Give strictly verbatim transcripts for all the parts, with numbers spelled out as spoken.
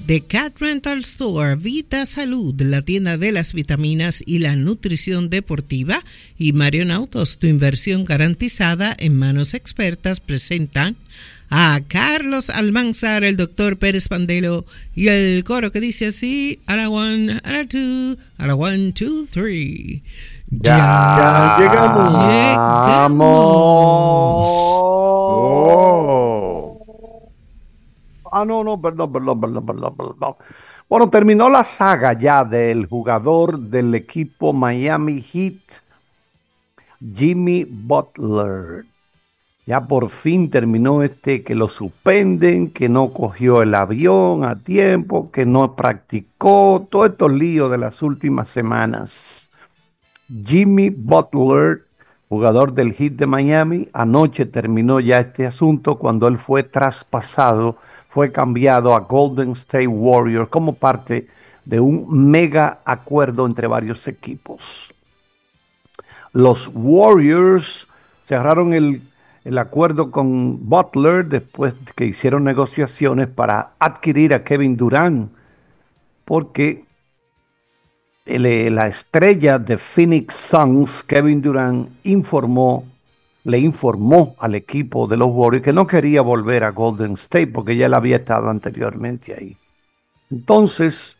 The Cat Rental Store, Vita Salud, la tienda de las vitaminas y la nutrición deportiva, y Marion Autos, tu inversión garantizada en manos expertas, presentan a Carlos Almanzar, el doctor Pérez Pandelo y el coro que dice así: a la one, a la two, a la one, two, three. Ya, ya llegamos. Llegamos. Oh. Ah, no, no, perdón, perdón, perdón, perdón, perdón. Bueno, terminó la saga ya del jugador del equipo Miami Heat, Jimmy Butler. Ya por fin terminó este que lo suspenden, que no cogió el avión a tiempo, que no practicó, todos estos líos de las últimas semanas. Jimmy Butler, jugador del Heat de Miami, anoche terminó ya este asunto cuando él fue traspasado, fue cambiado a Golden State Warriors como parte de un mega acuerdo entre varios equipos. Los Warriors cerraron el, el acuerdo con Butler después que hicieron negociaciones para adquirir a Kevin Durant, porque el, la estrella de Phoenix Suns, Kevin Durant, informó, le informó al equipo de los Warriors que no quería volver a Golden State porque ya él había estado anteriormente ahí. Entonces,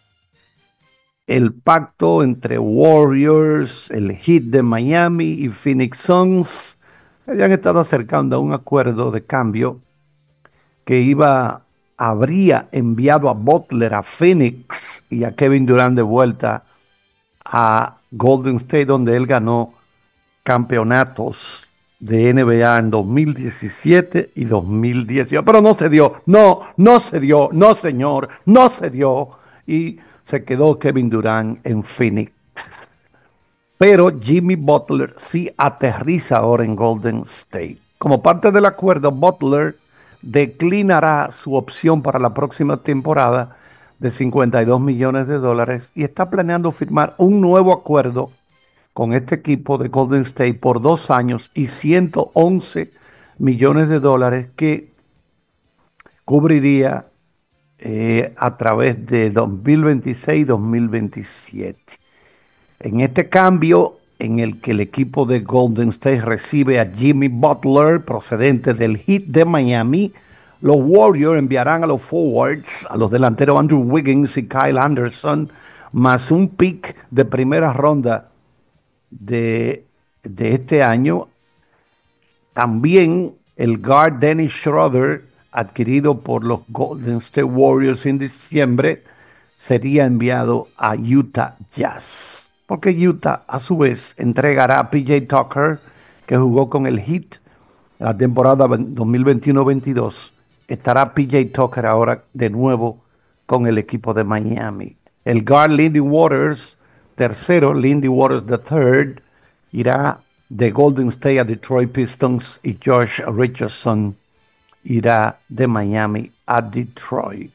el pacto entre Warriors, el Heat de Miami y Phoenix Suns habían estado acercando a un acuerdo de cambio que iba, habría enviado a Butler a Phoenix y a Kevin Durant de vuelta a Golden State, donde él ganó campeonatos de N B A en dos mil diecisiete y dos mil dieciocho. Pero no se dio, no, no se dio, no señor, no se dio. Y se quedó Kevin Durant en Phoenix. Pero Jimmy Butler sí aterriza ahora en Golden State. Como parte del acuerdo, Butler declinará su opción para la próxima temporada de cincuenta y dos millones de dólares y está planeando firmar un nuevo acuerdo con este equipo de Golden State por dos años y ciento once millones de dólares que cubriría Eh, a través de dos mil veintiséis y dos mil veintisiete. En este cambio, en el que el equipo de Golden State recibe a Jimmy Butler, procedente del Heat de Miami, los Warriors enviarán a los forwards, a los delanteros Andrew Wiggins y Kyle Anderson, más un pick de primera ronda de, de este año. También el guard Dennis Schroeder, adquirido por los Golden State Warriors en diciembre, sería enviado a Utah Jazz. Porque Utah, a su vez, entregará a P J Tucker, que jugó con el Heat la temporada dos mil veintiuno veintidós. Estará P J Tucker ahora de nuevo con el equipo de Miami. El guard Lindy Waters, tercero, Lindy Waters the third, irá de Golden State a Detroit Pistons y Josh Richardson irá de Miami a Detroit.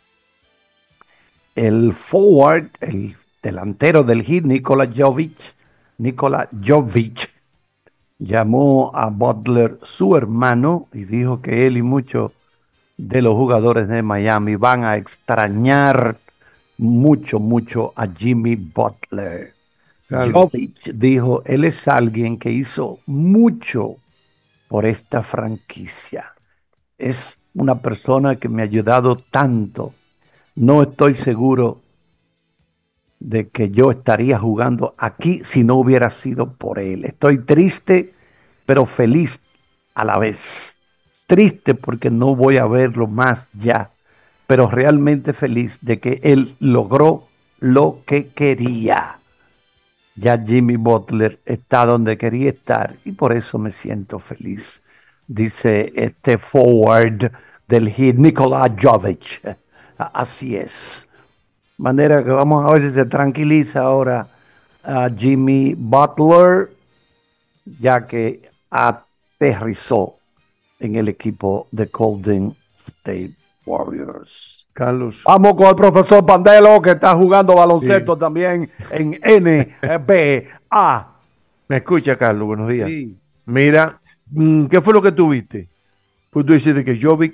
El forward, el delantero del Heat, Nikola Jovic, Nikola Jovic, llamó a Butler su hermano y dijo que él y muchos de los jugadores de Miami van a extrañar mucho, mucho a Jimmy Butler. Claro. Jovic dijo, él es alguien que hizo mucho por esta franquicia. Es una persona que me ha ayudado tanto. No estoy seguro de que yo estaría jugando aquí si no hubiera sido por él. Estoy triste, pero feliz a la vez. Triste porque no voy a verlo más ya, pero realmente feliz de que él logró lo que quería. Ya Jimmy Butler está donde quería estar y por eso me siento feliz. Dice este forward del Heat, Nikola Jovic. Así es. Manera que vamos a ver si se tranquiliza ahora a Jimmy Butler, ya que aterrizó en el equipo de Golden State Warriors. Carlos. Vamos con el profesor Pandelo, que está jugando baloncesto sí. también en N B A. ¿Me escucha, Carlos? Buenos días. Sí. Mira, ¿qué fue lo que tuviste? Pues tú dices que Jovic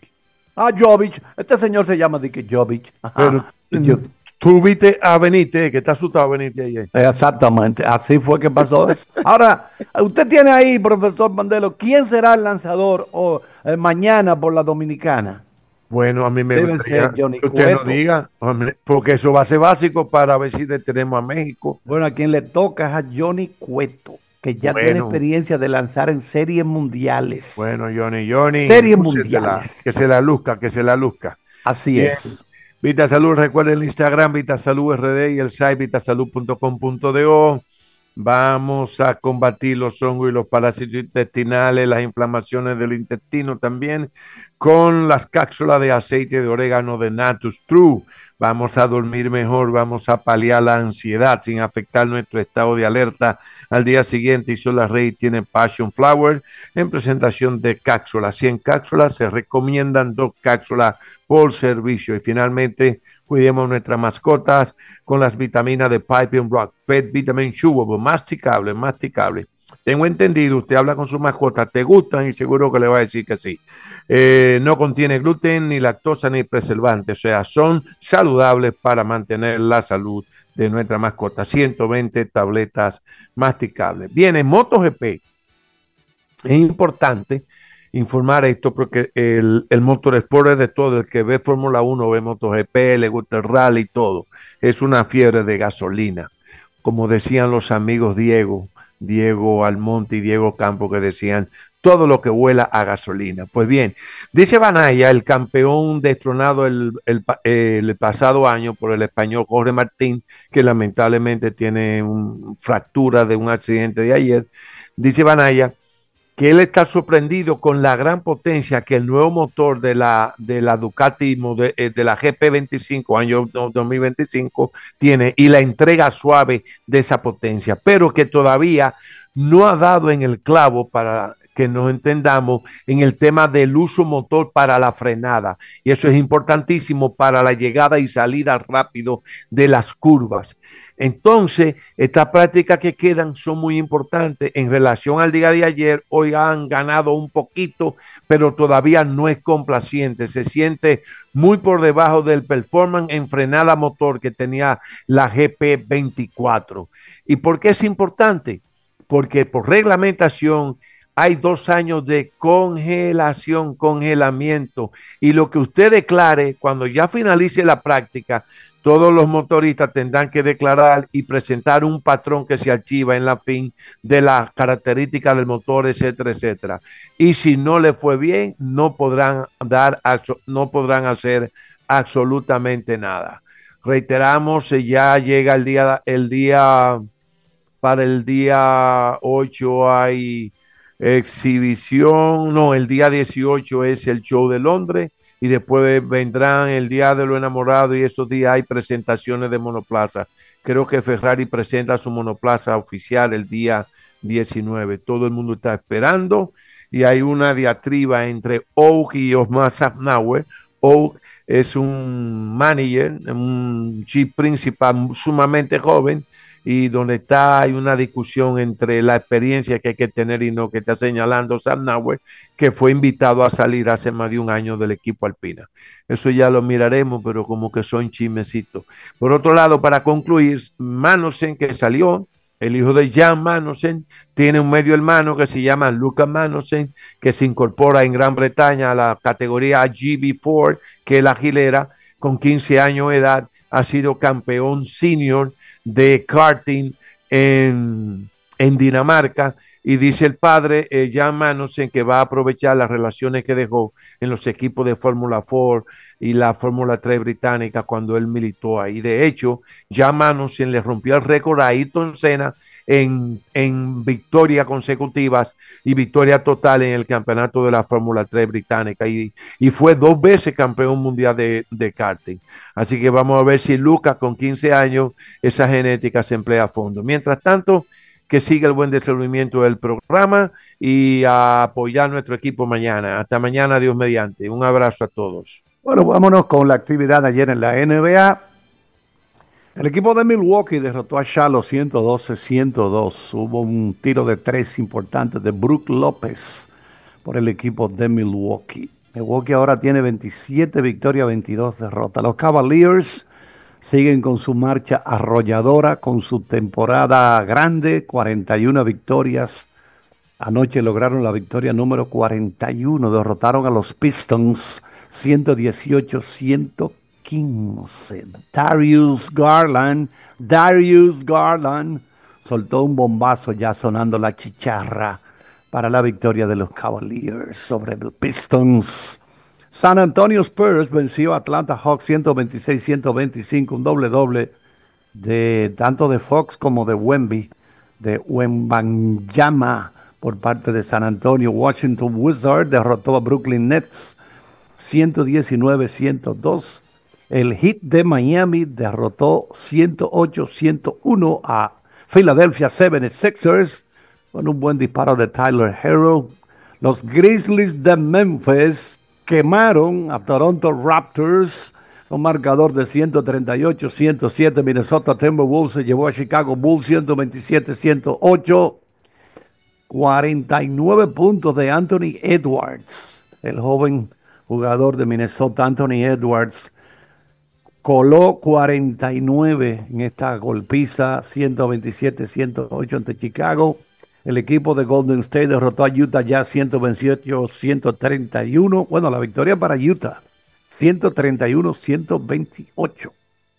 Ah, Jovic. Este señor se llama Dick Jovic. Pero Yo, tú viste a Benítez, que está asustado Benítez ayer. exactamente, así fue que pasó eso. Ahora, usted tiene ahí, profesor Mandelo, ¿quién será el lanzador o, eh, mañana por la Dominicana? Bueno, a mí me Debe ser gustaría Johnny que usted nos Cueto. diga, hombre, porque eso va a ser básico para ver si detenemos a México. Bueno, a quien le toca es a Johnny Cueto, que ya tiene Bueno, experiencia de lanzar en series mundiales. bueno, Johnny, Johnny, Series lúcetela, mundiales. que se la luzca, que se la luzca. Así Bien, es. Vita Salud, recuerden el Instagram, Vita Salud R D y el site vitasalud punto com punto do. Vamos a combatir los hongos y los parásitos intestinales, las inflamaciones del intestino también, con las cápsulas de aceite de orégano de Natus True. Vamos a dormir mejor, vamos a paliar la ansiedad sin afectar nuestro estado de alerta al día siguiente. Y Solar Rey tiene Passion Flower en presentación de cápsulas. cien cápsulas, se recomiendan dos cápsulas por servicio. Y finalmente, cuidemos nuestras mascotas con las vitaminas de Pipe and Rock, Pet Vitamin Chewable, masticable, masticable. Tengo entendido, usted habla con su mascota, te gustan y seguro que le va a decir que sí. Eh, no contiene gluten, ni lactosa, ni preservantes, o sea, son saludables para mantener la salud de nuestra mascota. ciento veinte tabletas masticables. Viene MotoGP. Es importante informar esto porque el, el motorsport es de todo. El que ve Fórmula uno ve MotoGP, le gusta el rally y todo. Es una fiebre de gasolina. Como decían los amigos Diego, Diego Almonte y Diego Campo, que decían todo lo que huela a gasolina. Pues bien, dice Banaya, el campeón destronado el, el, el pasado año por el español Jorge Martín, que lamentablemente tiene una fractura de un accidente de ayer. Dice Banaya que él está sorprendido con la gran potencia que el nuevo motor de la, de la Ducati, de, de la G P veinticinco, año dos mil veinticinco, tiene y la entrega suave de esa potencia, pero que todavía no ha dado en el clavo para que nos entendamos en el tema del uso motor para la frenada. Y eso es importantísimo para la llegada y salida rápido de las curvas. Entonces, estas prácticas que quedan son muy importantes en relación al día de ayer. Hoy han ganado un poquito, pero todavía no es complaciente. Se siente muy por debajo del performance en frenada motor que tenía la G P veinticuatro. ¿Y por qué es importante? Porque por reglamentación hay dos años de congelación, congelamiento. Y lo que usted declare cuando ya finalice la práctica, todos los motoristas tendrán que declarar y presentar un patrón que se archiva en la fin de las características del motor, etcétera, etcétera. Y si no le fue bien, no podrán dar, no podrán hacer absolutamente nada. Reiteramos, ya llega el día, el día, para el día ocho hay exhibición, no, el día dieciocho es el show de Londres. Y después vendrán el Día de los Enamorados y esos días hay presentaciones de monoplaza. Creo que Ferrari presenta su monoplaza oficial el día diecinueve. Todo el mundo está esperando y hay una diatriba entre Oak y Osmar Safnauer. Oak es un manager, un chief principal sumamente joven y donde está hay una discusión entre la experiencia que hay que tener y no, que está señalando Safnauer, que fue invitado a salir hace más de un año del equipo Alpina. Eso ya lo miraremos, pero como que son chismecitos. Por otro lado, para concluir, Magnussen, que salió, el hijo de Jan Magnussen, tiene un medio hermano que se llama Luca Magnussen, que se incorpora en Gran Bretaña a la categoría G B cuatro, que es la gilera, con quince años de edad, ha sido campeón senior de karting en, en Dinamarca. Y dice el padre, eh, Jan Magnussen, que va a aprovechar las relaciones que dejó en los equipos de Fórmula cuatro y la Fórmula tres británica cuando él militó ahí. De hecho, Jan Magnussen le rompió el récord a Ayrton Senna en, en victorias consecutivas y victoria total en el campeonato de la Fórmula tres británica. Y, y fue dos veces campeón mundial de, de karting. Así que vamos a ver si Lucas, con quince años, esa genética se emplea a fondo. Mientras tanto, que siga el buen desenvolvimiento del programa y a apoyar nuestro equipo mañana. Hasta mañana, Dios mediante. Un abrazo a todos. Bueno, vámonos con la actividad ayer en la N B A. El equipo de Milwaukee derrotó a Charlotte ciento doce a ciento dos. Hubo un tiro de tres importante de Brook López por el equipo de Milwaukee. Milwaukee ahora tiene veintisiete victorias, veintidós derrotas. Los Cavaliers siguen con su marcha arrolladora, con su temporada grande, cuarenta y una victorias. Anoche lograron la victoria número cuarenta y uno, derrotaron a los Pistons ciento dieciocho a ciento quince. Darius Garland, Darius Garland soltó un bombazo ya sonando la chicharra para la victoria de los Cavaliers sobre los Pistons. San Antonio Spurs venció a Atlanta Hawks ciento veintiséis a ciento veinticinco, un doble doble de tanto de Fox como de Wemby, de Wembanyama por parte de San Antonio. Washington Wizards derrotó a Brooklyn Nets ciento diecinueve a ciento dos. El Heat de Miami derrotó ciento ocho a ciento uno a Philadelphia seventy-sixers con un buen disparo de Tyler Herro. Los Grizzlies de Memphis quemaron a Toronto Raptors, un marcador de ciento treinta y ocho a ciento siete. Minnesota Timberwolves se llevó a Chicago Bulls ciento veintisiete a ciento ocho. cuarenta y nueve puntos de Anthony Edwards, el joven jugador de Minnesota. Anthony Edwards coló cuarenta y nueve en esta golpiza, ciento veintisiete a ciento ocho ante Chicago. El equipo de Golden State derrotó a Utah Jazz ciento veintiocho a ciento treinta y uno. Bueno, la victoria para Utah, ciento treinta y uno a ciento veintiocho.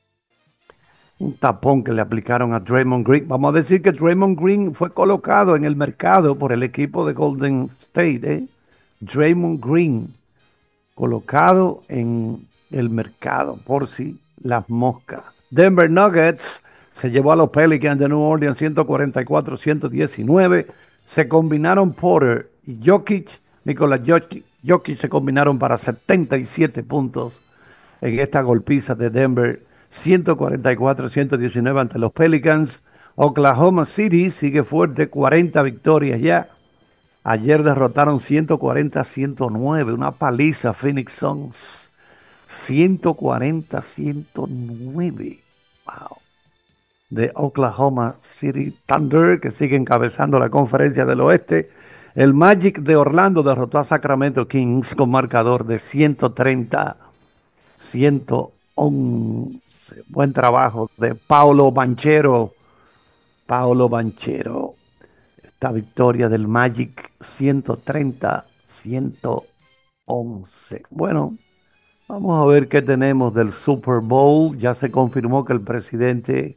Un tapón que le aplicaron a Draymond Green. Vamos a decir que Draymond Green fue colocado en el mercado por el equipo de Golden State. ¿eh? Draymond Green, colocado en el mercado por si las moscas. Denver Nuggets se llevó a los Pelicans de New Orleans ciento cuarenta y cuatro a ciento diecinueve. Se combinaron Porter y Jokic. Nikola Jokic, Jokic se combinaron para setenta y siete puntos en esta golpiza de Denver. ciento cuarenta y cuatro a ciento diecinueve ante los Pelicans. Oklahoma City sigue fuerte, cuarenta victorias ya. Ayer derrotaron ciento cuarenta a ciento nueve, una paliza Phoenix Suns. ciento cuarenta a ciento nueve. Wow. De Oklahoma City Thunder, que sigue encabezando la conferencia del oeste. El Magic de Orlando derrotó a Sacramento Kings con marcador de ciento treinta a ciento once. Buen trabajo de Paolo Banchero. Paolo Banchero. Esta victoria del Magic ciento treinta a ciento once. Bueno, vamos a ver qué tenemos del Super Bowl. Ya se confirmó que el presidente,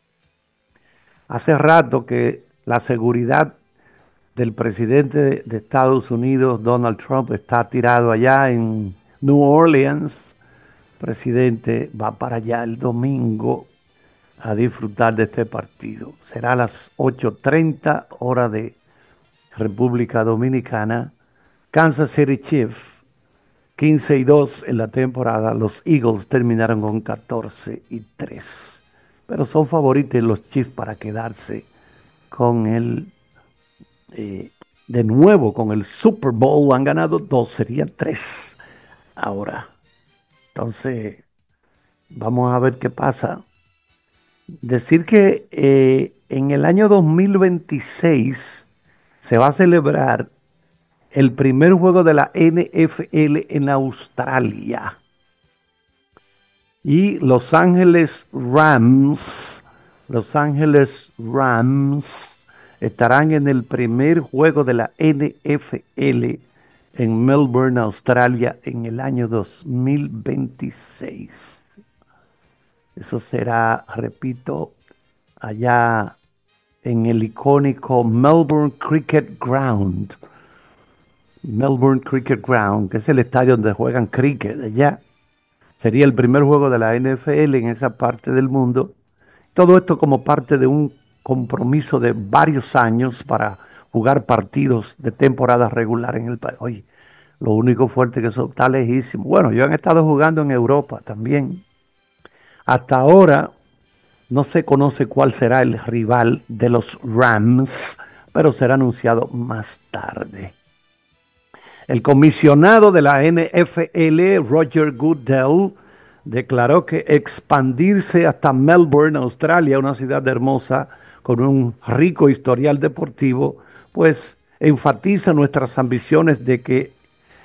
hace rato que la seguridad del presidente de Estados Unidos, Donald Trump, está tirado allá en New Orleans. El presidente va para allá el domingo a disfrutar de este partido. Será a las ocho treinta hora de República Dominicana. Kansas City Chiefs quince y dos en la temporada. Los Eagles terminaron con catorce y tres. Pero son favoritos los Chiefs para quedarse con el, eh, de nuevo con el Super Bowl. Han ganado dos, serían tres ahora. Entonces, vamos a ver qué pasa. Decir que eh, en el año dos mil veintiséis se va a celebrar el primer juego de la N F L en Australia. Y Los Ángeles Rams, Los Ángeles Rams estarán en el primer juego de la N F L en Melbourne, Australia, en el año dos mil veintiséis. Eso será, repito, allá en el icónico Melbourne Cricket Ground. Melbourne Cricket Ground, que es el estadio donde juegan cricket allá. Sería el primer juego de la N F L en esa parte del mundo. Todo esto como parte de un compromiso de varios años para jugar partidos de temporada regular en el país. Oye, lo único fuerte que eso está lejísimo. Bueno, ellos han estado jugando en Europa también. Hasta ahora no se conoce cuál será el rival de los Rams, pero será anunciado más tarde. El comisionado de la N F L, Roger Goodell, declaró que expandirse hasta Melbourne, Australia, una ciudad hermosa con un rico historial deportivo, pues enfatiza nuestras ambiciones de que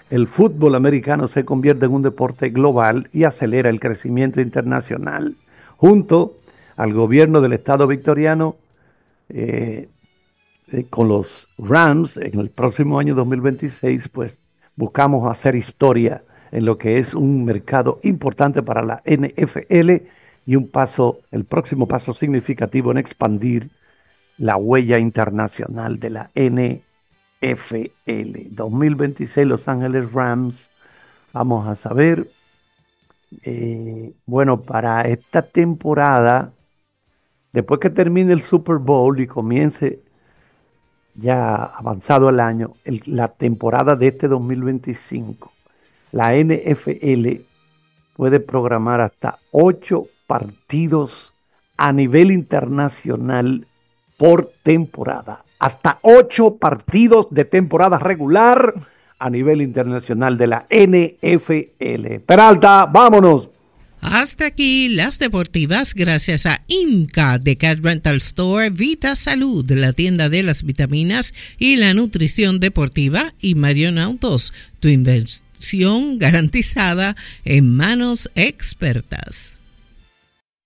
el fútbol americano se convierte en un deporte global y acelera el crecimiento internacional. Junto al gobierno del estado victoriano, eh, eh, con los Rams, en el próximo año dos mil veintiséis, pues buscamos hacer historia en lo que es un mercado importante para la N F L y un paso, el próximo paso significativo en expandir la huella internacional de la N F L. dos mil veintiséis, Los Ángeles Rams. Vamos a saber, eh, bueno, para esta temporada, después que termine el Super Bowl y comience ya avanzado el año, el, la temporada de este dos mil veinticinco, la N F L puede programar hasta ocho partidos a nivel internacional por temporada. Hasta ocho partidos de temporada regular a nivel internacional de la N F L. Peralta, vámonos. Hasta aquí las deportivas gracias a IMCA de Cat Rental Store, Vita Salud, la tienda de las vitaminas y la nutrición deportiva, y Marion Autos, tu inversión garantizada en manos expertas.